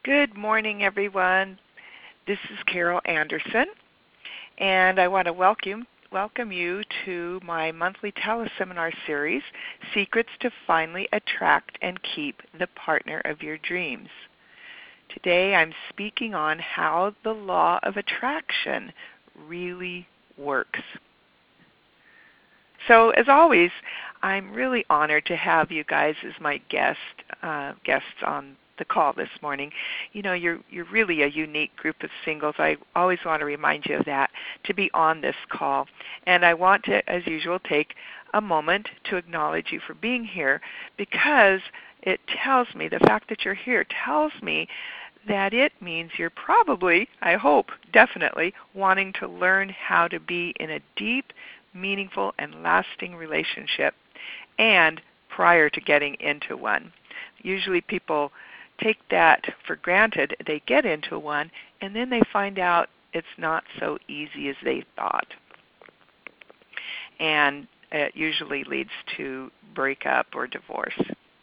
Good morning, everyone. This is Carol Anderson, and I want to welcome you to my monthly teleseminar series, Secrets to Finally Attract and Keep the Partner of Your Dreams. Today I'm speaking on how the law of attraction really works. So as always, I'm really honored to have you guys as my guests on the call this morning. You know, you're really a unique group of singles. I always want to remind you of that, to be on this call. And I want to, as usual, take a moment to acknowledge you for being here, because it tells me, the fact that you're here tells me that it means you're probably, I hope, definitely, wanting to learn how to be in a deep, meaningful, and lasting relationship, and prior to getting into one. Usually people take that for granted. They get into one, and then they find out it's not so easy as they thought. And it usually leads to breakup or divorce.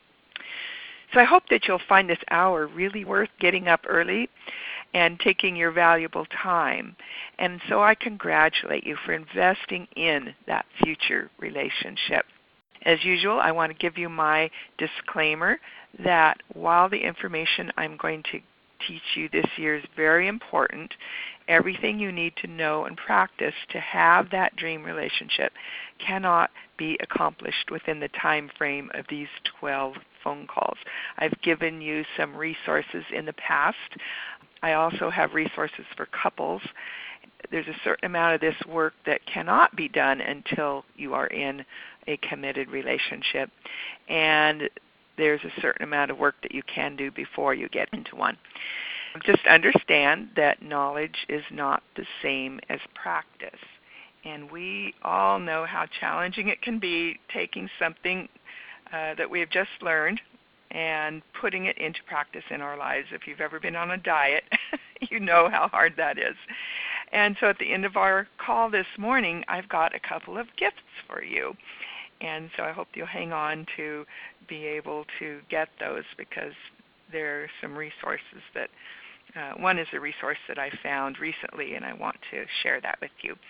So I hope that you'll find this hour really worth getting up early and taking your valuable time. And so I congratulate you for investing in that future relationship. As usual, I want to give you my disclaimer that while the information I'm going to teach you this year is very important, everything you need to know and practice to have that dream relationship cannot be accomplished within the time frame of these 12 phone calls. I've given you some resources in the past. I also have resources for couples. There's a certain amount of this work that cannot be done until you are in a committed relationship, and there's a certain amount of work that you can do before you get into one. Just understand that knowledge is not the same as practice, and we all know how challenging it can be taking something that we have just learned and putting it into practice in our lives. If you've ever been on a diet, you know how hard that is. And so at the end of our call this morning, I've got a couple of gifts for you. And so I hope you'll hang on to be able to get those, because there are some resources that, one is a resource that I found recently, and I want to share that with you.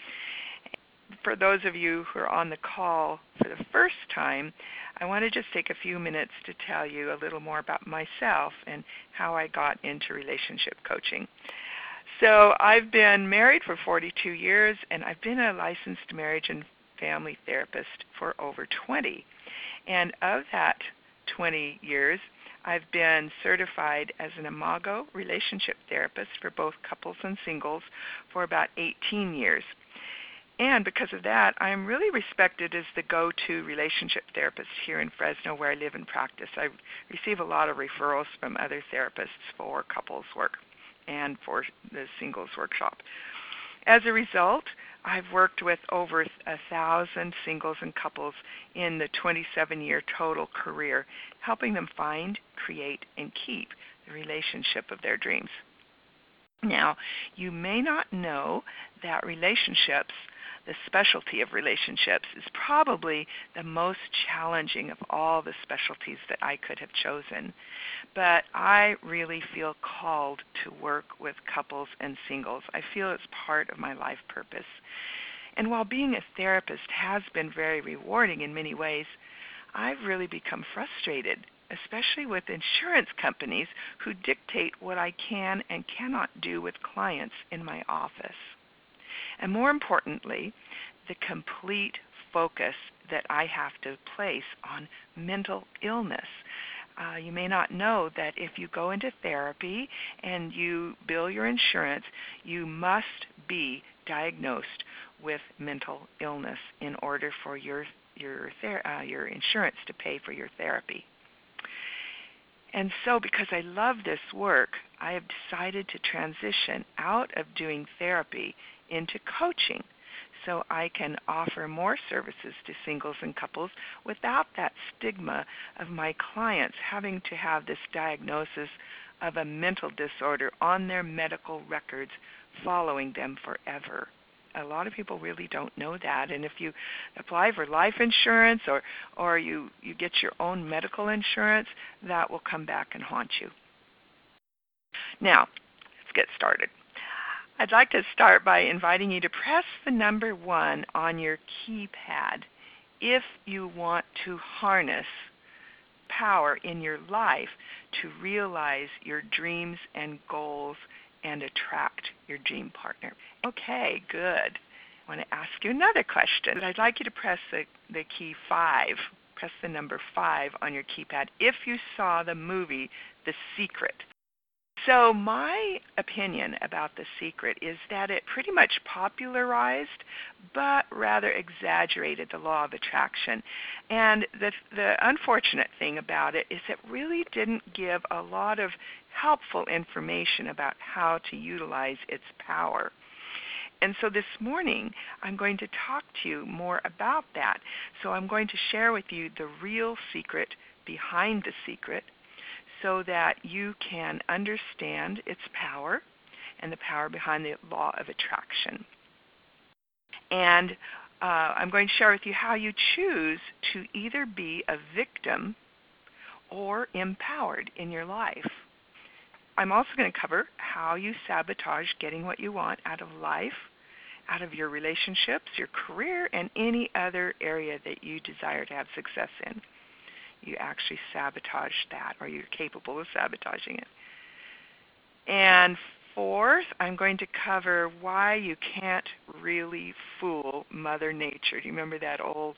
For those of you who are on the call for the first time, I want to just take a few minutes to tell you a little more about myself and how I got into relationship coaching. So I've been married for 42 years, and I've been a licensed marriage and family therapist for over 20. And of that 20 years, I've been certified as an Imago relationship therapist for both couples and singles for about 18 years. And because of that, I'm really respected as the go-to relationship therapist here in Fresno, where I live and practice. I receive a lot of referrals from other therapists for couples work and for the singles workshop. As a result, I've worked with over 1,000 singles and couples in the 27-year total career, helping them find, create, and keep the relationship of their dreams. Now, you may not know that relationships, the specialty of relationships, is probably the most challenging of all the specialties that I could have chosen. But I really feel called to work with couples and singles. I feel it's part of my life purpose. And while being a therapist has been very rewarding in many ways, I've really become frustrated, especially with insurance companies who dictate what I can and cannot do with clients in my office. And more importantly, the complete focus that I have to place on mental illness. You may not know that if you go into therapy and you bill your insurance, you must be diagnosed with mental illness in order for your insurance to pay for your therapy. And so because I love this work, I have decided to transition out of doing therapy into coaching, so I can offer more services to singles and couples without that stigma of my clients having to have this diagnosis of a mental disorder on their medical records following them forever. A lot of people really don't know that, and if you apply for life insurance or you get your own medical insurance, that will come back and haunt you. Now, let's get started. I'd like to start by inviting you to press the number 1 on your keypad if you want to harness power in your life to realize your dreams and goals and attract your dream partner. Okay, good. I want to ask you another question. I'd like you to press the key 5. Press the number 5 on your keypad if you saw the movie The Secret. So my opinion about The Secret is that it pretty much popularized but rather exaggerated the law of attraction. And the unfortunate thing about it is it really didn't give a lot of helpful information about how to utilize its power. And so this morning, I'm going to talk to you more about that. So I'm going to share with you the real secret behind the secret so that you can understand its power and the power behind the law of attraction. And I'm going to share with you how you choose to either be a victim or empowered in your life. I'm also going to cover how you sabotage getting what you want out of life, out of your relationships, your career, and any other area that you desire to have success in. You actually sabotage that, or you're capable of sabotaging it. And fourth, I'm going to cover why you can't really fool Mother Nature. Do you remember that old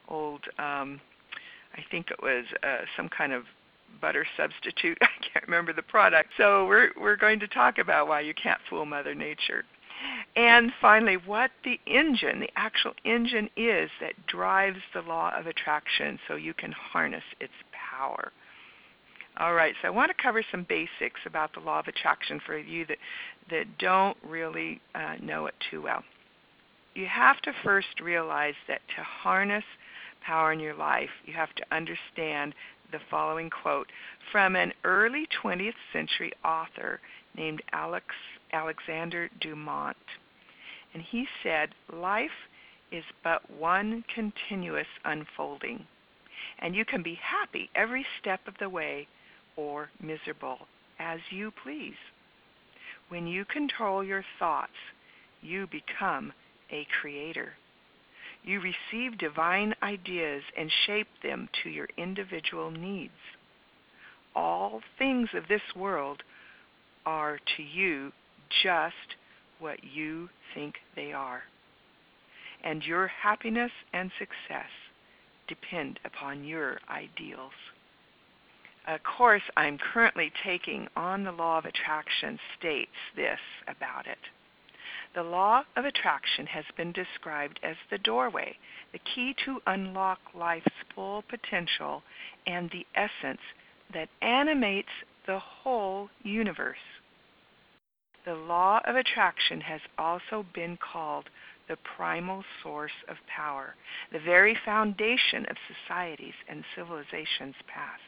I think it was some kind of butter substitute. I can't remember the product. So we're going to talk about why you can't fool Mother Nature. And finally, what the actual engine is that drives the law of attraction so you can harness its power. All right, so I want to cover some basics about the law of attraction for you that don't really know it too well. You have to first realize that to harness power in your life, you have to understand the following quote from an early 20th century author named Alexander Dumont. And he said, "Life is but one continuous unfolding, and you can be happy every step of the way or miserable, as you please. When you control your thoughts, you become a creator. You receive divine ideas and shape them to your individual needs. All things of this world are to you just what you think they are. And your happiness and success depend upon your ideals." A course I'm currently taking on the law of attraction states this about it. The law of attraction has been described as the doorway, the key to unlock life's full potential and the essence that animates the whole universe. The law of attraction has also been called the primal source of power, the very foundation of societies and civilizations past.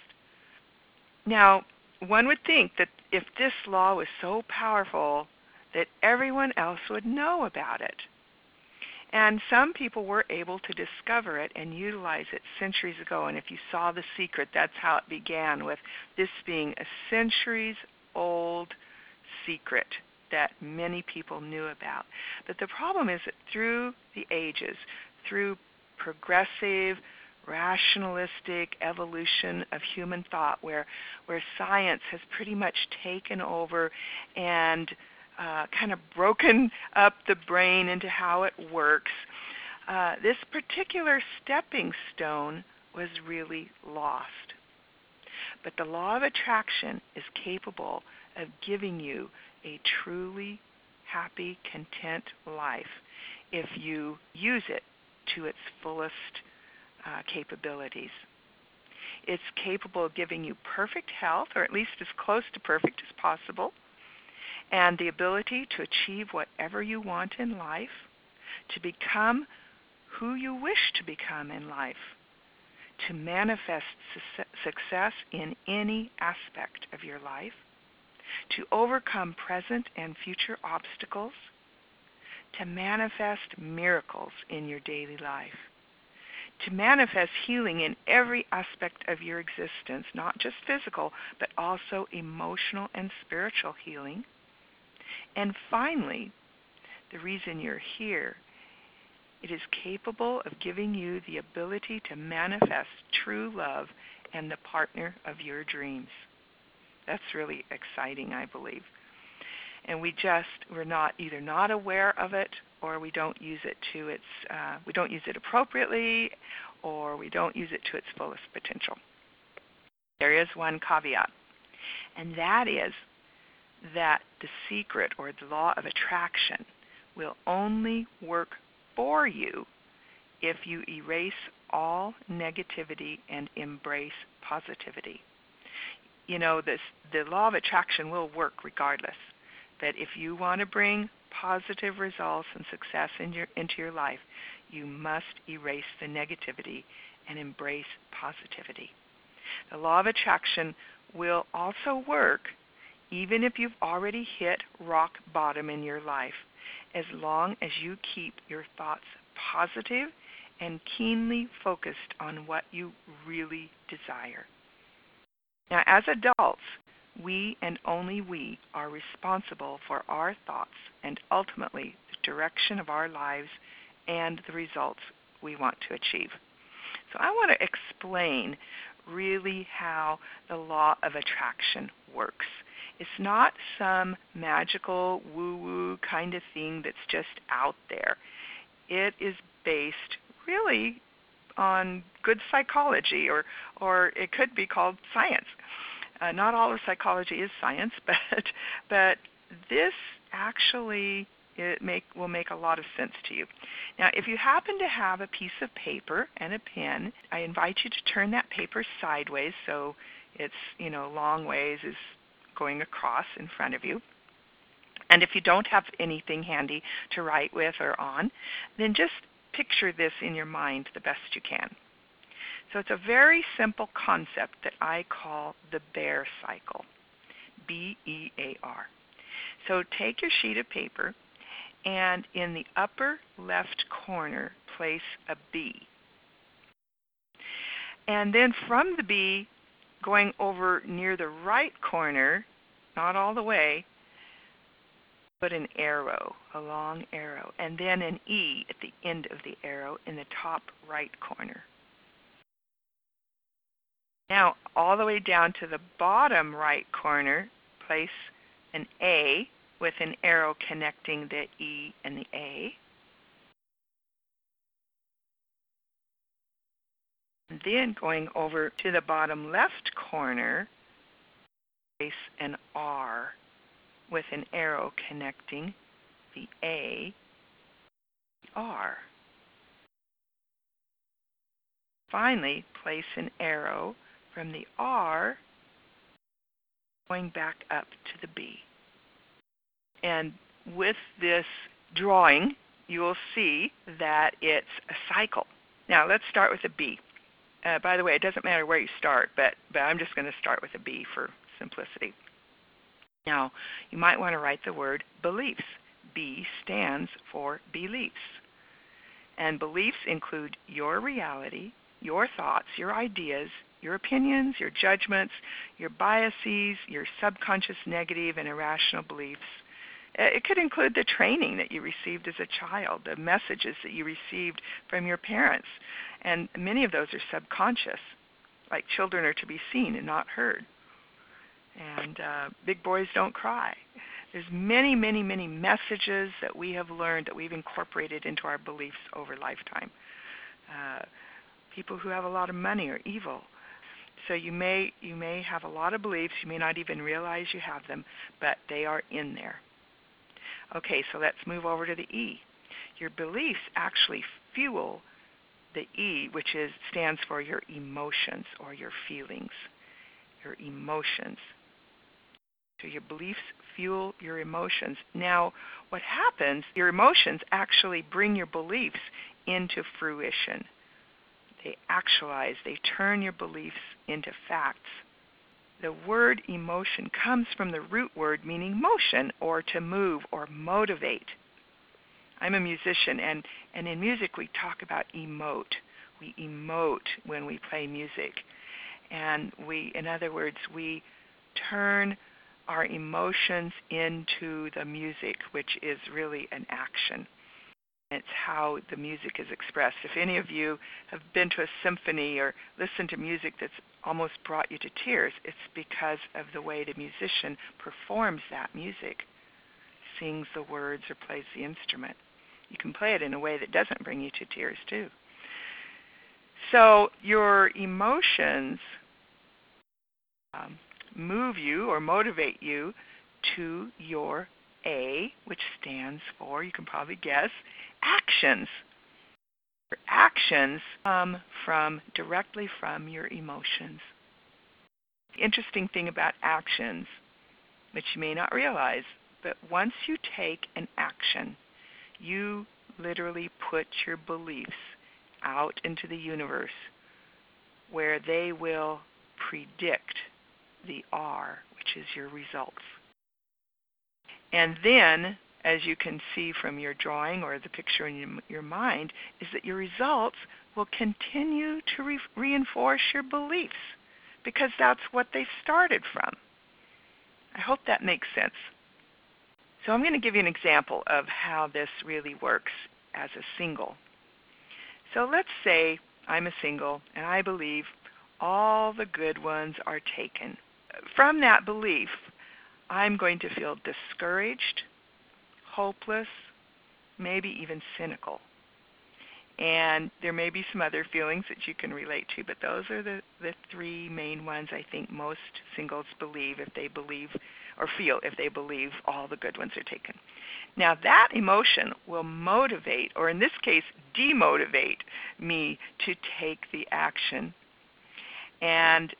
Now, one would think that if this law was so powerful, that everyone else would know about it. And some people were able to discover it and utilize it centuries ago. And if you saw The Secret, that's how it began, with this being a centuries-old secret that many people knew about. But the problem is that through the ages, through progressive, rationalistic evolution of human thought, where science has pretty much taken over and kind of broken up the brain into how it works, this particular stepping stone was really lost. But the law of attraction is capable of giving you a truly happy, content life if you use it to its fullest capabilities. It's capable of giving you perfect health, or at least as close to perfect as possible, and the ability to achieve whatever you want in life, to become who you wish to become in life, to manifest success in any aspect of your life, to overcome present and future obstacles, to manifest miracles in your daily life, to manifest healing in every aspect of your existence, not just physical, but also emotional and spiritual healing. And finally, the reason you're here, it is capable of giving you the ability to manifest true love and the partner of your dreams. That's really exciting, I believe. And we're not aware of it, or we don't use it we don't use it appropriately, or we don't use it to its fullest potential. There is one caveat, and that is that the secret or the law of attraction will only work for you if you erase all negativity and embrace positivity. You know, the law of attraction will work regardless. But if you want to bring positive results and success into your life, you must erase the negativity and embrace positivity. The law of attraction will also work even if you've already hit rock bottom in your life, as long as you keep your thoughts positive and keenly focused on what you really desire. Now, as adults, we and only we are responsible for our thoughts and ultimately the direction of our lives and the results we want to achieve. So I want to explain really how the law of attraction works. It's not some magical woo-woo kind of thing that's just out there. It is based really on good psychology, or it could be called science. Not all of psychology is science, but this actually will make a lot of sense to you. Now, if you happen to have a piece of paper and a pen, I invite you to turn that paper sideways so it's, long ways is going across in front of you. And if you don't have anything handy to write with or on, then just picture this in your mind the best you can. So it's a very simple concept that I call the BEAR cycle, B-E-A-R. So take your sheet of paper and in the upper left corner place a B. And then from the B, going over near the right corner, not all the way, put an arrow, a long arrow, and then an E at the end of the arrow in the top right corner. Now, all the way down to the bottom right corner, place an A with an arrow connecting the E and the A. And then going over to the bottom left corner, place an R with an arrow connecting the A, the R. Finally, place an arrow from the R going back up to the B. And with this drawing, you will see that it's a cycle. Now, let's start with a B. By the way, it doesn't matter where you start, but I'm just going to start with a B for simplicity. Now, you might want to write the word beliefs. B stands for beliefs. And beliefs include your reality, your thoughts, your ideas, your opinions, your judgments, your biases, your subconscious negative and irrational beliefs. It could include the training that you received as a child, the messages that you received from your parents. And many of those are subconscious, like children are to be seen and not heard. And big boys don't cry. There's many, many, many messages that we have learned that we've incorporated into our beliefs over lifetime. People who have a lot of money are evil. So you may have a lot of beliefs. You may not even realize you have them, but they are in there. Okay, so let's move over to the E. Your beliefs actually fuel the E, which stands for your emotions or your feelings. Your emotions. So your beliefs fuel your emotions. Now, what happens, your emotions actually bring your beliefs into fruition. They actualize, they turn your beliefs into facts. The word emotion comes from the root word meaning motion or to move or motivate. I'm a musician, and in music we talk about emote We emote when we play music. And in other words, we turn our emotions into the music, which is really an action. It's how the music is expressed. If any of you have been to a symphony or listened to music that's almost brought you to tears, it's because of the way the musician performs that music, sings the words or plays the instrument. You can play it in a way that doesn't bring you to tears too. So your emotions move you or motivate you to your A, which stands for, you can probably guess, actions. Your actions come directly from your emotions. The interesting thing about actions, which you may not realize, but once you take an action, you literally put your beliefs out into the universe where they will predict the R, which is your results. And then, as you can see from your drawing or the picture in your mind, is that your results will continue to reinforce your beliefs because that's what they started from. I hope that makes sense. So I'm going to give you an example of how this really works as a single. So let's say I'm a single and I believe all the good ones are taken. From that belief, I'm going to feel discouraged, hopeless, maybe even cynical. And there may be some other feelings that you can relate to, but those are the three main ones I think most singles believe if they believe or feel if they believe all the good ones are taken. Now that emotion will motivate, or in this case, demotivate me to take the action. And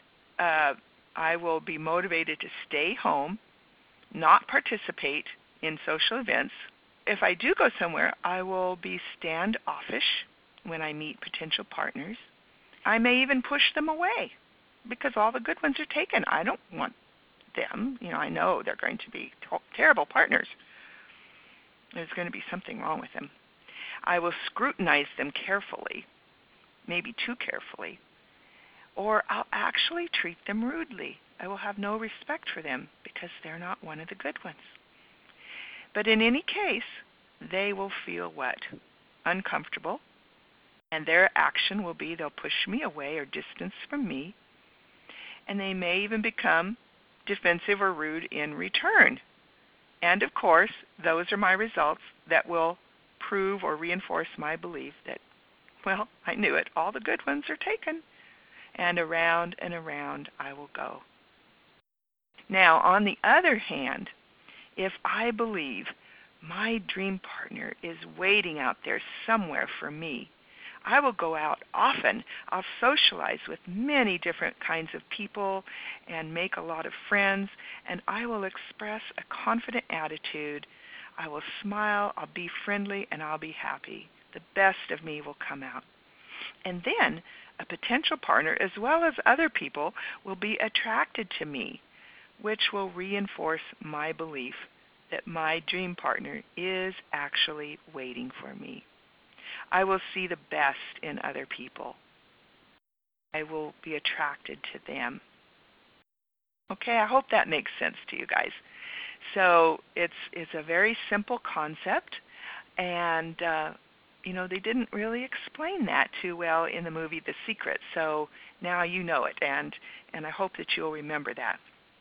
I will be motivated to stay home, not participate in social events. If I do go somewhere, I will be standoffish when I meet potential partners. I may even push them away because all the good ones are taken. I don't want them. I know they're going to be terrible partners. There's going to be something wrong with them. I will scrutinize them carefully, maybe too carefully, or I'll actually treat them rudely. I will have no respect for them because they're not one of the good ones. But in any case, they will feel what? Uncomfortable. And their action will be they'll push me away or distance from me. And they may even become defensive or rude in return. And of course, those are my results that will prove or reinforce my belief that, well, I knew it. All the good ones are taken. And around I will go. Now, on the other hand, if I believe my dream partner is waiting out there somewhere for me, I will go out often. I'll socialize with many different kinds of people and make a lot of friends, and I will express a confident attitude. I will smile, I'll be friendly, and I'll be happy. The best of me will come out. And then a potential partner, as well as other people, will be attracted to me, which will reinforce my belief that my dream partner is actually waiting for me. I will see the best in other people. I will be attracted to them. Okay, I hope that makes sense to you guys. So it's a very simple concept, and they didn't really explain that too well in the movie The Secret. So now you know it, and I hope that you'll remember that.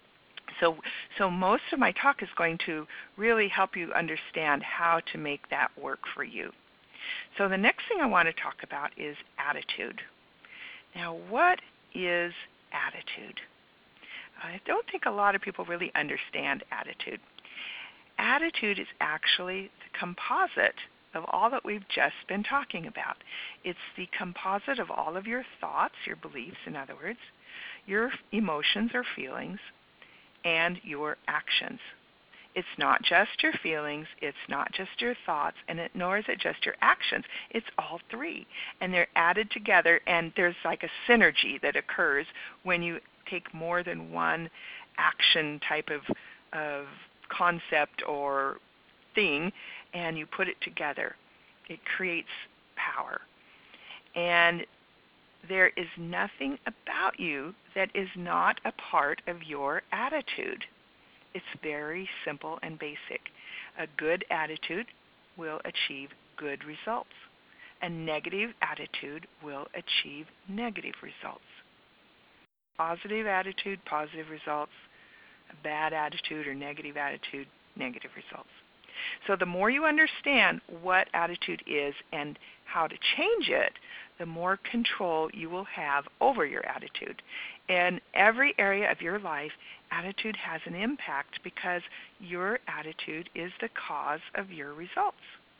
So most of my talk is going to really help you understand how to make that work for you. So the next thing I want to talk about is attitude. Now, what is attitude? I don't think a lot of people really understand attitude. Attitude is actually the composite of all that we've just been talking about. It's the composite of all of your thoughts, your beliefs, in other words, your emotions or feelings, and your actions. It's not just your feelings, it's not just your thoughts, nor is it just your actions. It's all three. And they're added together, and there's like a synergy that occurs when you take more than one action type of concept or thing, and you put it together. It creates power. And There is nothing about you that is not a part of your attitude. It's very simple and basic. A good attitude will achieve good results. A negative attitude will achieve negative results. Positive attitude, positive results. A bad attitude or negative attitude, negative results. So the more you understand what attitude is and how to change it, the more control you will have over your attitude. In every area of your life, attitude has an impact because your attitude is the cause of your results.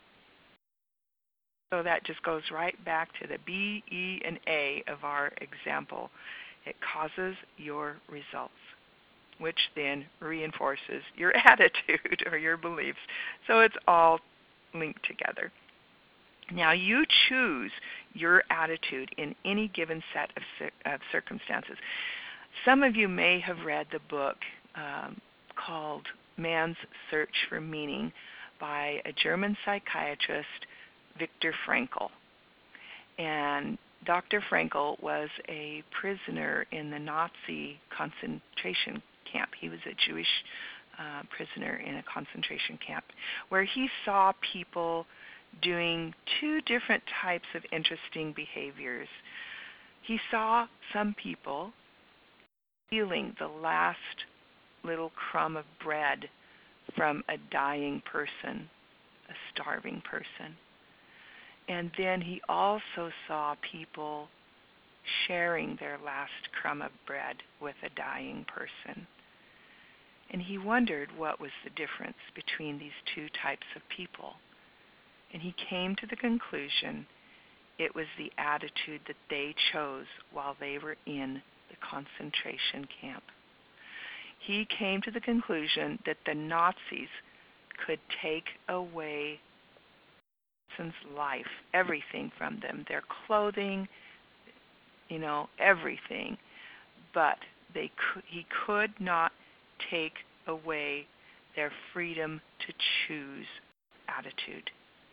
So that just goes right back to the B, E, and A of our example. It causes your results, which then reinforces your attitude or your beliefs. So it's all linked together. Now you choose your attitude in any given set of circumstances. Some of you may have read the book called Man's Search for Meaning by a German psychiatrist, Viktor Frankl. And Dr. Frankl was a prisoner in the Nazi concentration camp. He was a Jewish prisoner in a concentration camp where he saw people doing two different types of interesting behaviors. He saw some people stealing the last little crumb of bread from a dying person, a starving person. And then he also saw people sharing their last crumb of bread with a dying person. And he wondered what was the difference between these two types of people. And he came to the conclusion it was the attitude that they chose while they were in the concentration camp. He came to the conclusion that the Nazis could take away a person's life, everything from them, their clothing, everything, but he could not take away their freedom to choose attitude.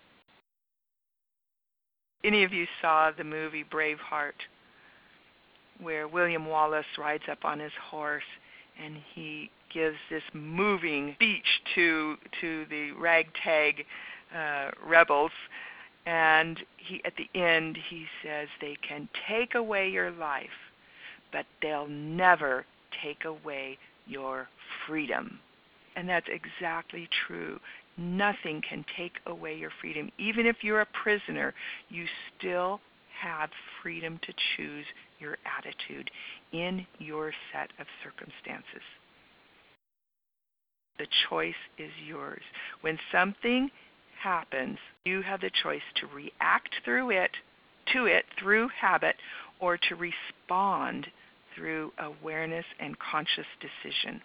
Any of you saw the movie Braveheart, where William Wallace rides up on his horse and he gives this moving speech to the ragtag rebels, and at the end he says, they can take away your life, but they'll never take away your freedom. And that's exactly true. Nothing can take away your freedom. Even if you're a prisoner, you still have freedom to choose your attitude in your set of circumstances. The choice is yours. When something happens, you have the choice to react to it through habit, or to respond through awareness and conscious decision.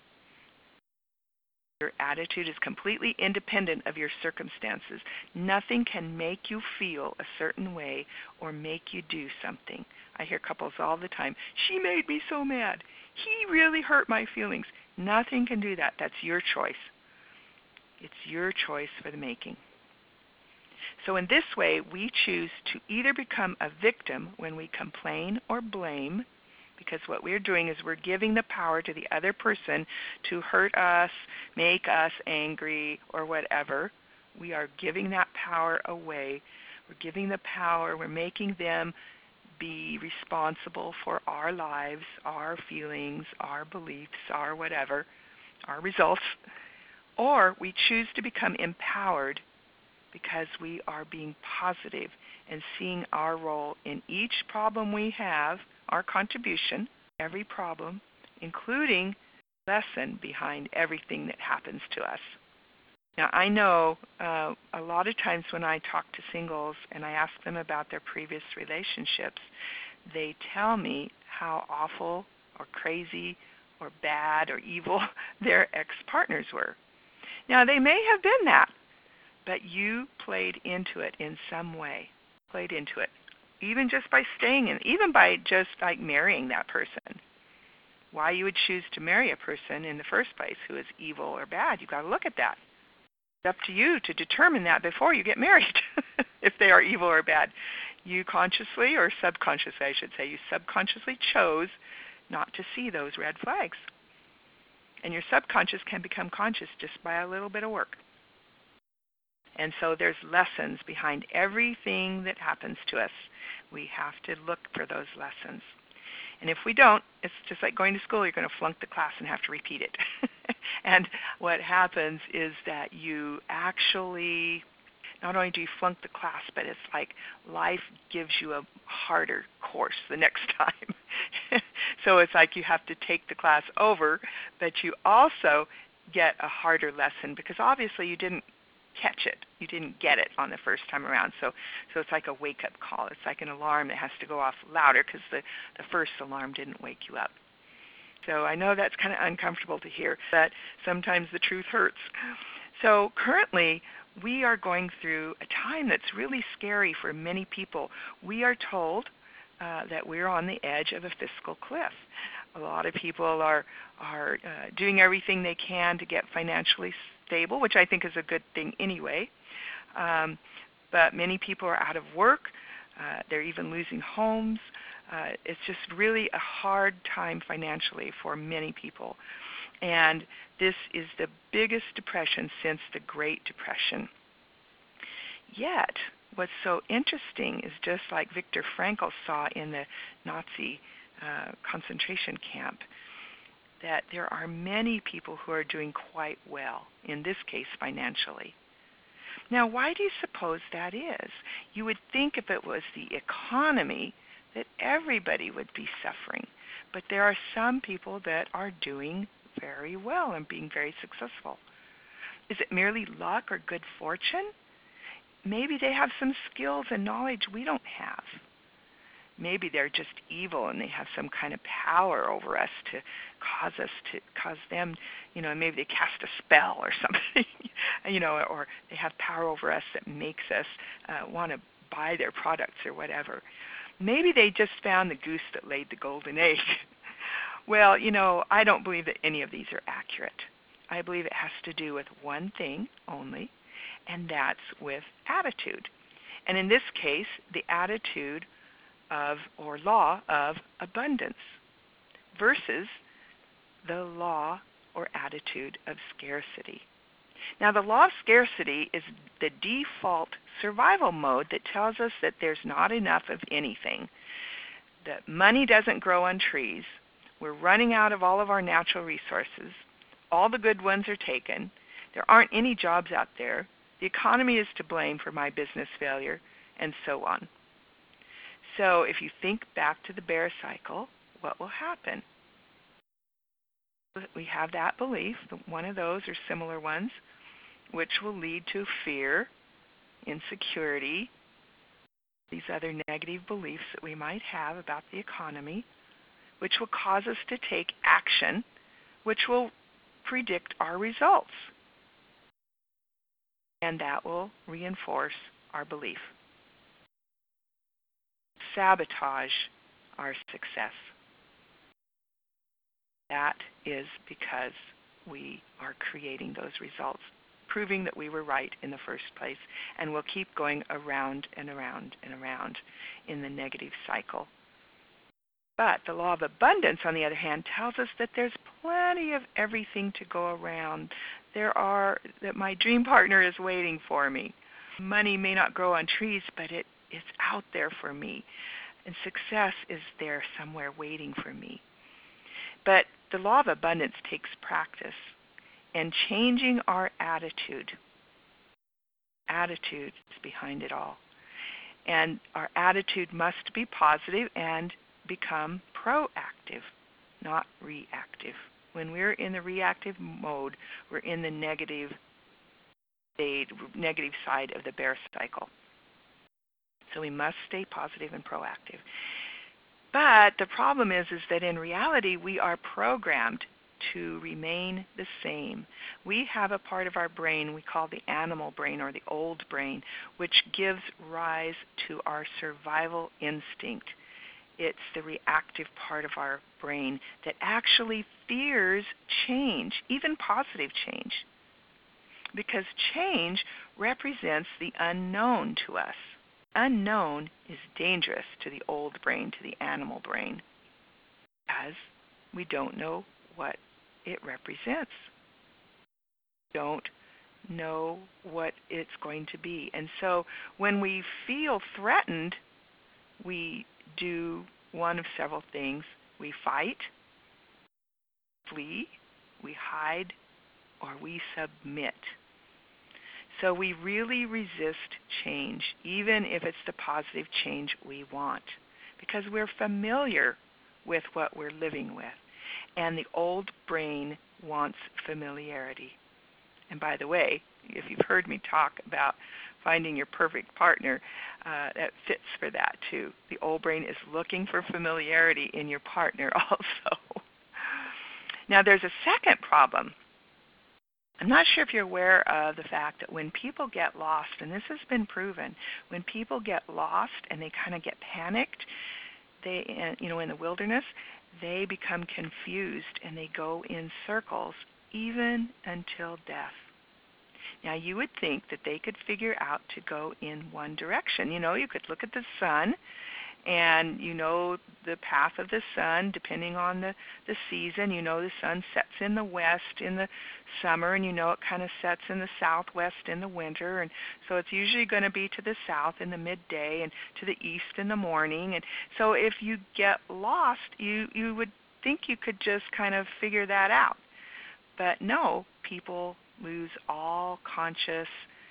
Your attitude is completely independent of your circumstances. Nothing can make you feel a certain way or make you do something. I hear couples all the time, she made me so mad. He really hurt my feelings. Nothing can do that. That's your choice. It's your choice for the making. So in this way, we choose to either become a victim when we complain or blame, because what we're doing is we're giving the power to the other person to hurt us, make us angry, or whatever. We are giving that power away. We're giving the power, we're making them be responsible for our lives, our feelings, our beliefs, our whatever, our results. Or we choose to become empowered because we are being positive and seeing our role in each problem we have, our contribution, every problem, including the lesson behind everything that happens to us. Now, I know a lot of times when I talk to singles and I ask them about their previous relationships, they tell me how awful or crazy or bad or evil their ex-partners were. Now, they may have been that, but you played into it in some way, played into it, even just by staying in, even by just like marrying that person. Why you would choose to marry a person in the first place who is evil or bad, you've got to look at that. It's up to you to determine that before you get married, if they are evil or bad. You consciously, or subconsciously I should say, you subconsciously chose not to see those red flags. And your subconscious can become conscious just by a little bit of work. And so there's lessons behind everything that happens to us. We have to look for those lessons. And if we don't, it's just like going to school. You're going to flunk the class and have to repeat it. And what happens is that you actually, not only do you flunk the class, but it's like life gives you a harder course the next time. So it's like you have to take the class over, but you also get a harder lesson because obviously you didn't catch it. You didn't get it on the first time around. So it's like a wake-up call. It's like an alarm that has to go off louder because the first alarm didn't wake you up. So I know that's kind of uncomfortable to hear, but sometimes the truth hurts. So currently, we are going through a time that's really scary for many people. We are told that we're on the edge of a fiscal cliff. A lot of people are doing everything they can to get financially stable, which I think is a good thing anyway. But many people are out of work. They're even losing homes. It's just really a hard time financially for many people. And this is the biggest depression since the Great Depression. Yet, what's so interesting is just like Viktor Frankl saw in the Nazi concentration camp, that there are many people who are doing quite well, in this case financially. Now, why do you suppose that is? You would think if it was the economy that everybody would be suffering, but there are some people that are doing very well and being very successful. Is it merely luck or good fortune? Maybe they have some skills and knowledge we don't have. Maybe they're just evil and they have some kind of power over us to cause them, maybe they cast a spell or something, or they have power over us that makes us want to buy their products or whatever. Maybe they just found the goose that laid the golden egg. Well, I don't believe that any of these are accurate. I believe it has to do with one thing only, and that's with attitude. And in this case, the attitude of, or law of, abundance versus the law or attitude of scarcity. Now, the law of scarcity is the default survival mode that tells us that there's not enough of anything, that money doesn't grow on trees, we're running out of all of our natural resources, all the good ones are taken, there aren't any jobs out there, the economy is to blame for my business failure, and so on. So if you think back to the bear cycle, what will happen? We have that belief, one of those or similar ones, which will lead to fear, insecurity, these other negative beliefs that we might have about the economy, which will cause us to take action, which will predict our results. And that will reinforce our belief. Sabotage our success. That is because we are creating those results, proving that we were right in the first place, and we'll keep going around and around and around in the negative cycle. But the law of abundance, on the other hand, tells us that there's plenty of everything to go around. That my dream partner is waiting for me. Money may not grow on trees, but it's out there for me. And success is there somewhere waiting for me. But the law of abundance takes practice and changing our attitude. Attitude is behind it all. And our attitude must be positive and become proactive, not reactive. When we're in the reactive mode, we're in the negative side of the bear cycle. So we must stay positive and proactive. But the problem is that in reality, we are programmed to remain the same. We have a part of our brain we call the animal brain or the old brain, which gives rise to our survival instinct. It's the reactive part of our brain that actually fears change, even positive change, because change represents the unknown to us. unknown is dangerous to the old brain, to the animal brain, as we don't know what it represents. Don't know what it's going to be. And so when we feel threatened, we do one of several things. We fight, flee, we hide, or we submit. So we really resist change, even if it's the positive change we want, because we're familiar with what we're living with. And the old brain wants familiarity. And by the way, if you've heard me talk about finding your perfect partner, that fits for that too. The old brain is looking for familiarity in your partner also. Now there's a second problem. I'm not sure if you're aware of the fact that when people get lost, and this has been proven, when people get lost and they kind of get panicked, they, in the wilderness, they become confused and they go in circles even until death. Now you would think that they could figure out to go in one direction. You could look at the sun, and the path of the sun depending on the season. The sun sets in the west in the summer, and it kind of sets in the southwest in the winter, and so it's usually going to be to the south in the midday and to the east in the morning. And so if you get lost, you would think you could just kind of figure that out. But no, people lose all conscious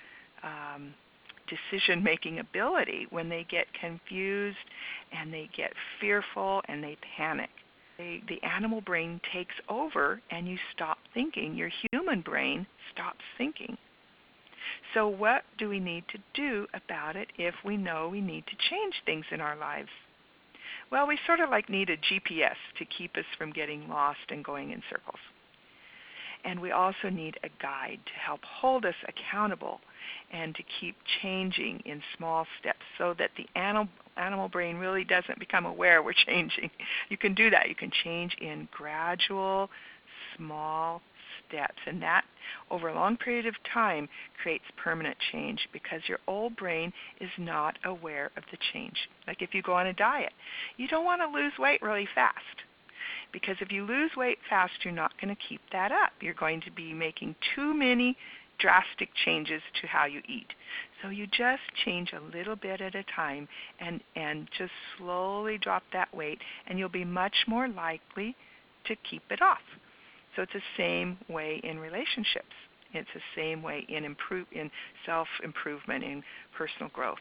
decision-making ability when they get confused and they get fearful and they panic. The animal brain takes over and you stop thinking. Your human brain stops thinking. So what do we need to do about it if we know we need to change things in our lives? Well, we sort of need a GPS to keep us from getting lost and going in circles. And we also need a guide to help hold us accountable and to keep changing in small steps so that the animal brain really doesn't become aware we're changing. You can do that. You can change in gradual, small steps. And that, over a long period of time, creates permanent change because your old brain is not aware of the change. Like if you go on a diet, you don't want to lose weight really fast. Because if you lose weight fast, you're not going to keep that up. You're going to be making too many drastic changes to how you eat. So you just change a little bit at a time and just slowly drop that weight, and you'll be much more likely to keep it off. So it's the same way in relationships. It's the same way in self-improvement, in personal growth.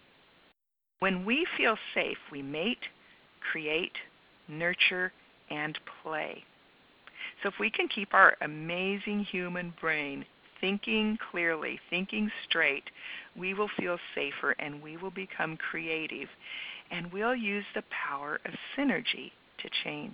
When we feel safe, we mate, create, nurture, and play. So if we can keep our amazing human brain thinking clearly, thinking straight, we will feel safer and we will become creative, and we'll use the power of synergy to change.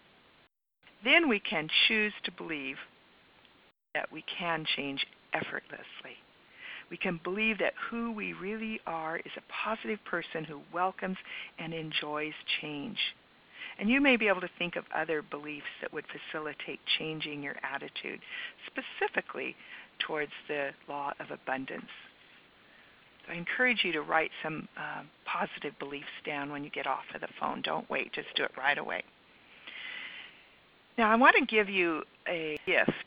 Then we can choose to believe that we can change effortlessly. We can believe that who we really are is a positive person who welcomes and enjoys change. And you may be able to think of other beliefs that would facilitate changing your attitude, specifically towards the law of abundance. So I encourage you to write some positive beliefs down when you get off of the phone. Don't wait. Just do it right away. Now, I want to give you a gift,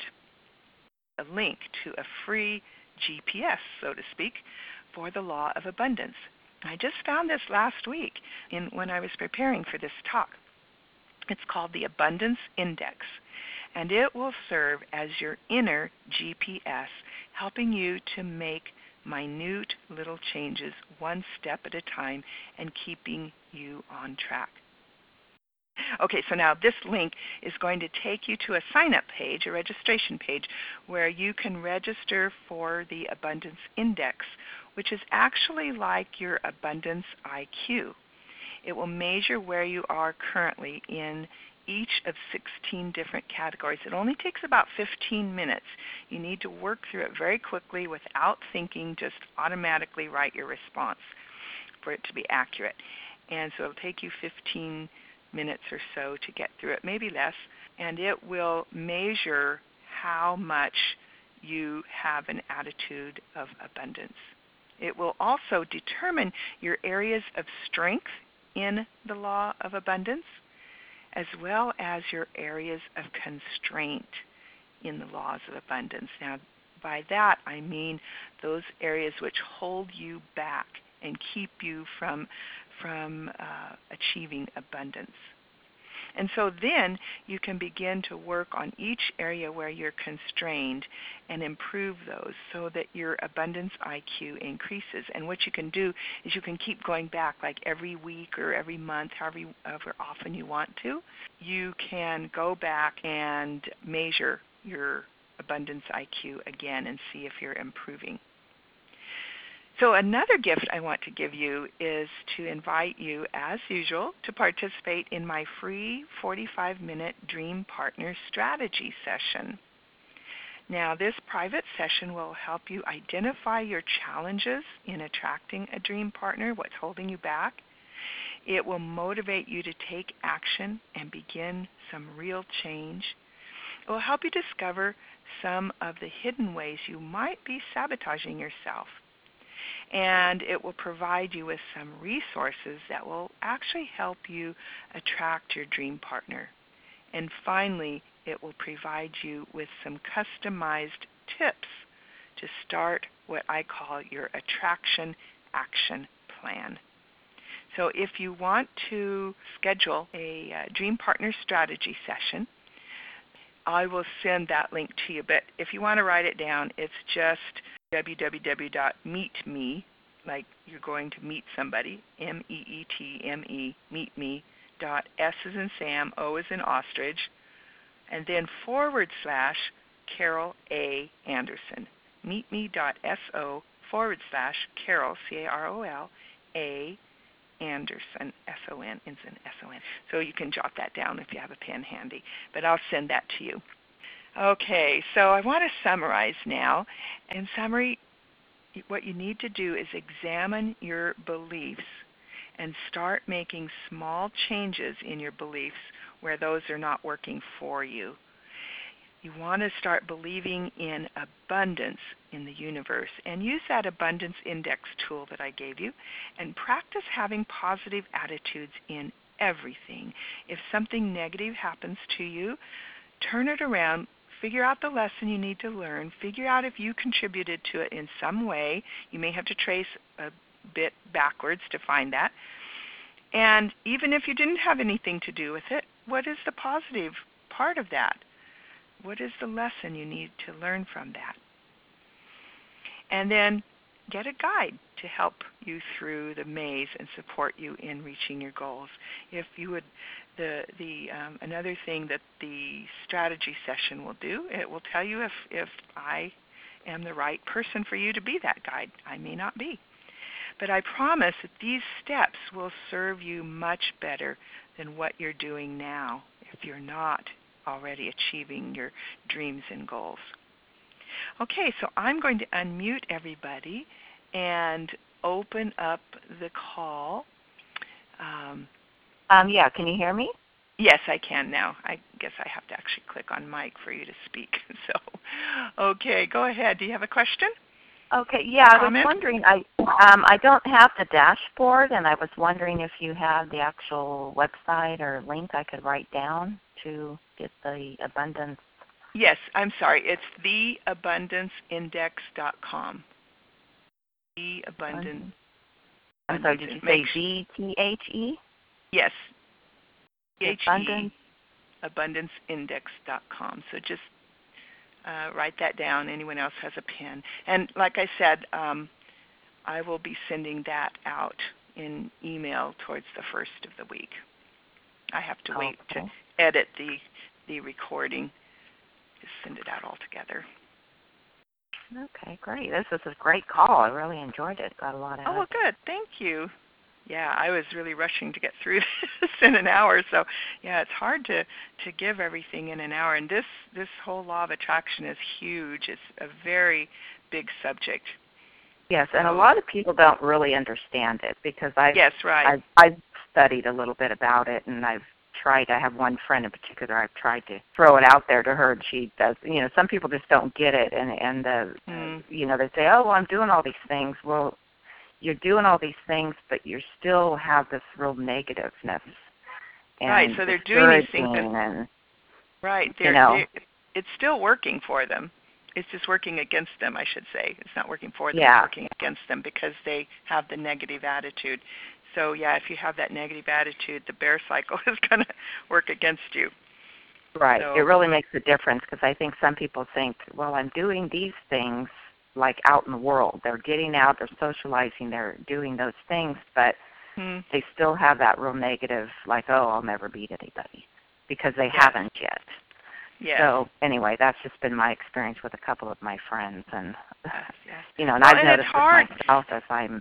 a link to a free GPS, so to speak, for the law of abundance. I just found this last week when I was preparing for this talk. It's called the Abundance Index, and it will serve as your inner GPS, helping you to make minute little changes one step at a time and keeping you on track. Okay, so now this link is going to take you to a sign-up page, a registration page, where you can register for the Abundance Index, which is actually like your Abundance IQ. It will measure where you are currently in each of 16 different categories. It only takes about 15 minutes. You need to work through it very quickly without thinking, just automatically write your response for it to be accurate. And so it'll take you 15 minutes or so to get through it, maybe less, and it will measure how much you have an attitude of abundance. It will also determine your areas of strength in the law of abundance, as well as your areas of constraint in the laws of abundance. Now, by that I mean those areas which hold you back and keep you from achieving abundance. And so then you can begin to work on each area where you're constrained and improve those so that your abundance IQ increases. And what you can do is you can keep going back, like every week or every month, however often you want to. You can go back and measure your abundance IQ again and see if you're improving. So another gift I want to give you is to invite you, as usual, to participate in my free 45-minute Dream Partner Strategy session. Now, this private session will help you identify your challenges in attracting a dream partner, what's holding you back. It will motivate you to take action and begin some real change. It will help you discover some of the hidden ways you might be sabotaging yourself. And it will provide you with some resources that will actually help you attract your dream partner. And finally, it will provide you with some customized tips to start what I call your attraction action plan. So if you want to schedule a dream partner strategy session, I will send that link to you. But if you want to write it down, it's just www.meetme, like you're going to meet somebody, MEETME, meetme.s as in Sam, O as in ostrich, and then / Carol A. Anderson. meetme.so/Carol, CAROL, A. Anderson, S-O-N, is in S-O-N. So you can jot that down if you have a pen handy, but I'll send that to you. Okay, so I want to summarize now. In summary, what you need to do is examine your beliefs and start making small changes in your beliefs where those are not working for you. You want to start believing in abundance in the universe and use that abundance index tool that I gave you and practice having positive attitudes in everything. If something negative happens to you, turn it around. Figure out the lesson you need to learn. Figure out if you contributed to it in some way. You may have to trace a bit backwards to find that. And even if you didn't have anything to do with it, what is the positive part of that? What is the lesson you need to learn from that? And then get a guide to help you through the maze and support you in reaching your goals. If you would, another thing that the strategy session will do, it will tell you if I am the right person for you to be that guide. I may not be. But I promise that these steps will serve you much better than what you're doing now if you're not already achieving your dreams and goals. Okay, so I'm going to unmute everybody and open up the call. Yeah, can you hear me? Yes, I can now. I guess I have to actually click on mic for you to speak. So, okay, go ahead. Do you have a question? Okay, yeah, I was wondering, I don't have the dashboard, and I was wondering if you have the actual website or link I could write down to get the abundance. Yes, I'm sorry. It's theabundanceindex.com. I'm sorry, did you say V-T-H-E? Yes. Abundance. Abundanceindex.com. So just write that down. Anyone else has a pen. And like I said, I will be sending that out in email towards the first of the week. I have to wait to edit the recording. Just send it out all together. Okay, great. This was a great call. I really enjoyed it. Got a lot out of it. Oh, well, good. Thank you. Yeah, I was really rushing to get through this in an hour. So, yeah, it's hard to give everything in an hour. And this whole law of attraction is huge. It's a very big subject. Yes, and a lot of people don't really understand it because I've studied a little bit about it, and I have one friend in particular, I've tried to throw it out there to her, and she does, some people just don't get it, and they say, oh, well, I'm doing all these things. Well, you're doing all these things, but you still have this real negativeness. And right, so they're doing these things. It's still working for them. It's just working against them, I should say. It's not working for them, it's working against them because they have the negative attitude. So, if you have that negative attitude, the bear cycle is going to work against you. Right. So, it really makes a difference because I think some people think, well, I'm doing these things like out in the world. They're getting out, they're socializing, they're doing those things, but they still have that real negative, like, oh, I'll never beat anybody because they haven't yet. Yes. So anyway, that's just been my experience with a couple of my friends, and and well, I've noticed with myself as I'm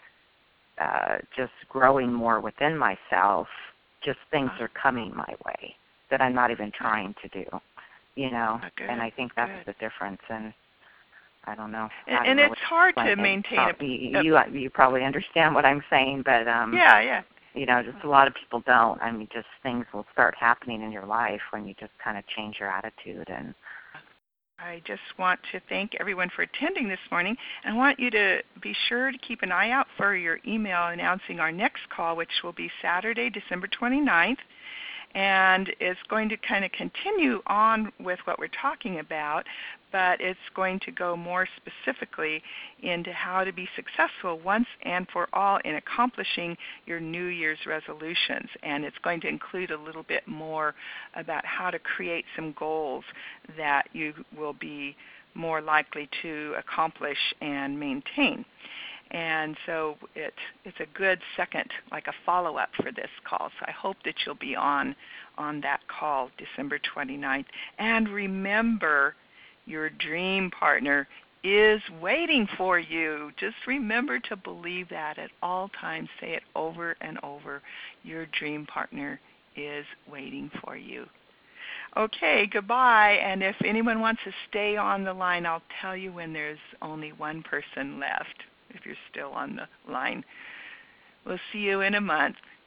just growing more within myself, just things are coming my way that I'm not even trying to do, and I think that's the difference. And I don't know. And it's hard to maintain you probably understand what I'm saying, but just a lot of people don't. I mean, just things will start happening in your life when you just kind of change your attitude. And I just want to thank everyone for attending this morning. And I want you to be sure to keep an eye out for your email announcing our next call, which will be Saturday, December 29th. And it's going to kind of continue on with what we're talking about, but it's going to go more specifically into how to be successful once and for all in accomplishing your New Year's resolutions. And it's going to include a little bit more about how to create some goals that you will be more likely to accomplish and maintain. And so it's a good second, like a follow-up for this call. So I hope that you'll be on that call December 29th. And remember, your dream partner is waiting for you. Just remember to believe that at all times. Say it over and over. Your dream partner is waiting for you. Okay, goodbye. And if anyone wants to stay on the line, I'll tell you when there's only one person left, if you're still on the line. We'll see you in a month.